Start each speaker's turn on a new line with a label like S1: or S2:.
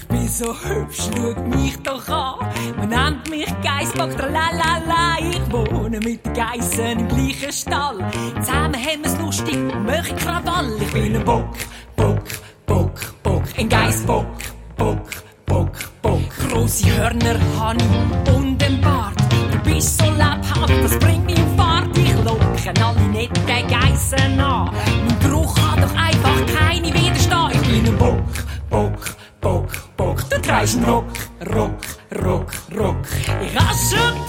S1: bin so hübsch, schau mich doch an. Man nennt mich Geissbock, tralalala. Ich wohne mit den Geissen im gleichen Stall. Zusammen haben wir's lustig, machen Krawall. Ich bin ein Bock, Bock, Bock, Bock. Ein Geissbock, Bock, Bock, Bock. Grosse Hörner habe ich und ein Bart. Du bist so lebhaft, das bringt mich in Fahrt. Ich locke alle netten Geissen an. Mein Geruch hat doch einfach keine Widerstand. Ich bin ein Bock, Bock, Bock, Bock. Du treibst einen Rock, Rock, Rock, Rock. Ich hasse schon